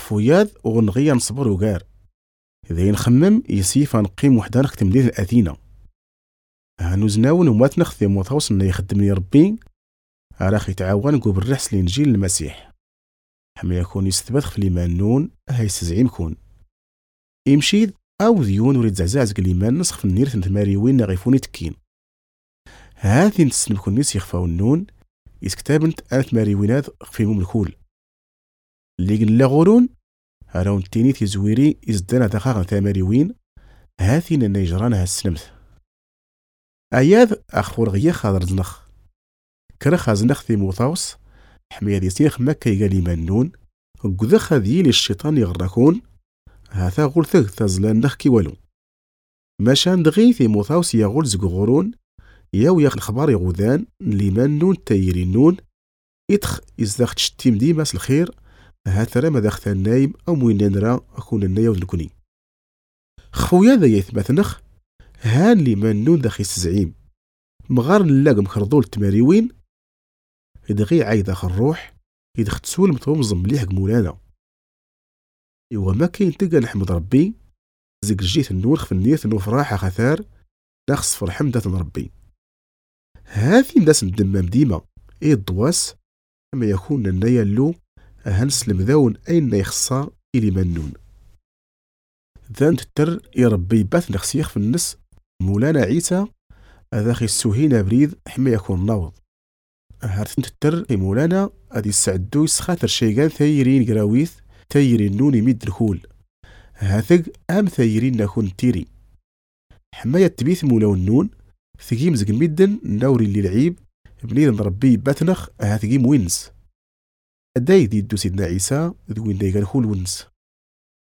خفوياض ونغيا نصبر وكار إذا نخمم يسيف نقيم وحدة نختم ديال الأثينة هنوزناون ومات نخدم وتوصلنا يخدمني ربي راخ يتعاون قوب الرحس لإنجيل المسيح حما يكون يستبدخ في الإيمان نون هيستزعيم كون يمشيد أو ذيون وريد زعزعزق الإيمان نسخ في النير تماريوين غيفوني تكين هاثي نتسنب كون نيس يخفاو النون يسكتابنت آت ماريوينات خفيهم الكول اللي قل غورون هراون تيني تيزويري يزدان دقاق تماريوين هاثي نيجرانا هالسنمت أياذ أخور غيا خاضر زنخ كرخ زنخ في موطاوس حمية دي سيخ مكة يقالي منون قذخ ذي للشيطان يغركون هاثا غول ثغ تزلان نخكي والو ماشان دغي في موطاوس يغول زقغورون ياو ياخ الخبار يغوذان اللي منون تايري نون يتخ يزدخ تشتيم ديماس الخير هاثا راه مداخت النايم أو موين نرى أكون النايو نكوني خويا ذا يثبت هان لي منون داخي السزعيم مغار نلاق مخرضول التماريوين يدغي عايد اخر الروح يدخل تسول متومزم مليح مولانا ايوا ما كاين تلقى نحمد ربي زيك جيت النور في النية نفراح خثار ناخص فرح حمدة ربي هاثي نداس ندمام ديما اي الدواس اما يكون النايا اللو هنسلم ذاون اين يخصا الي منون ذا نتتر يا ربي بات نخسيخ في النس مولانا عيسى هذا خي السوهينا بريد حما يكون ناوض هارت نتتر في مولانا هادي السعدو يسخاطر شيغان ثايرين قراويث ثايرين نوني ميد الكول هاثق ام ثايرين نكون تيري حما يتبيث مولاو النون ثقيم زق ميدن ناوري اللي العيب بنيد نربي باتنخ هاثقيم وينس داي ديدو سيدنا عيسى ذوين داي قال خول ونس